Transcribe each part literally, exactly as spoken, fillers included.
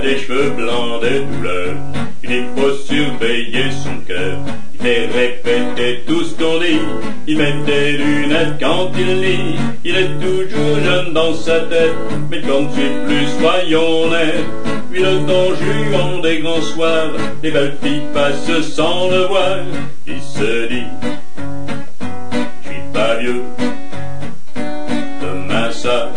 les cheveux blancs de douleur. Il faut surveiller son cœur. Il fait répéter tout ce qu'on dit. Il met des lunettes quand il lit. Il est toujours jeune dans sa tête, mais quand c'est plus, soyons nets. Puis le temps juant des grands soirs, les belles filles passent sans le voir. Il se dit, je suis pas vieux, demain ça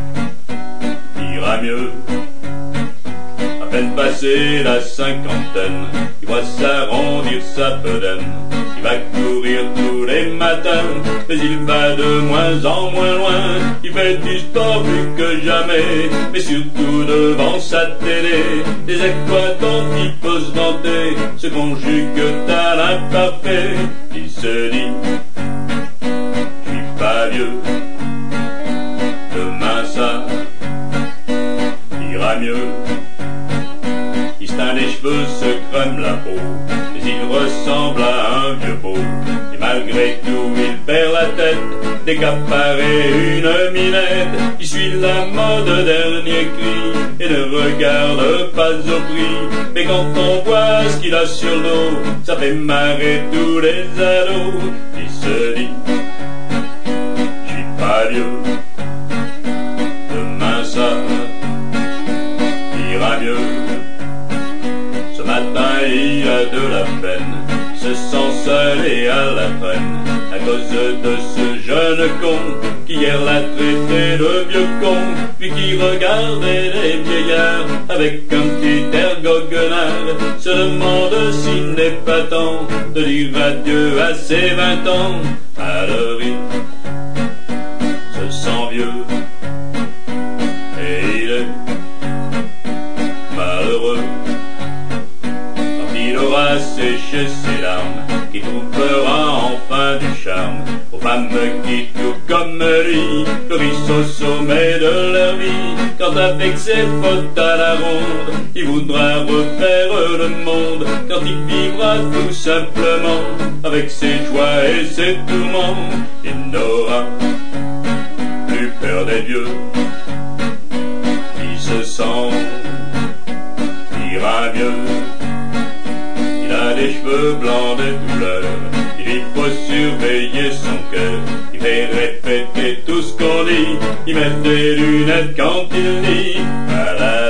ira mieux. À peine passé la cinquantaine, il voit s'arrondir sa bedaine. Il va courir tous les matins, mais il va de moins en moins loin. Il fait du sport plus que jamais, mais surtout devant sa télé. Les exploitants qui peuvent se vanter se conjuguent à l'imparfait. Il se dit, je suis pas vieux, demain ça ira mieux. Il se teint les cheveux, se crème la peau, mais il ressemble à un vieux beau. Et malgré tout il perd la tête, dès qu'apparaît une minette. Il suit la mode dernier cri et ne regarde pas au prix. Mais quand on voit ce qu'il a sur le dos, ça fait marrer tous les ados. Il se dit, je suis pas vieux, demain ça ira mieux. Ce matin il a de la peine, il se sent seul et à la traîne, à cause de ce jeune con qui hier l'a traité de vieux con, puis qui regardait les vieillards avec un petit air goguenard, se demande s'il n'est pas temps de dire adieu à ses vingt ans. Alors il se sent vieux et il est malheureux. Il aura séché ses larmes, qui trouvera enfin du charme aux femmes qui, tout comme lui, fleurissent au sommet de leur vie. Quand avec ses fautes à la ronde, il voudra refaire le monde. Quand il vivra tout simplement avec ses joies et ses tourments, il n'aura plus peur des vieux. Il se sent ira mieux. Il a des cheveux blancs de douleur, il faut surveiller son cœur. Il fait répéter tout ce qu'on dit, il met des lunettes quand il lit. Voilà.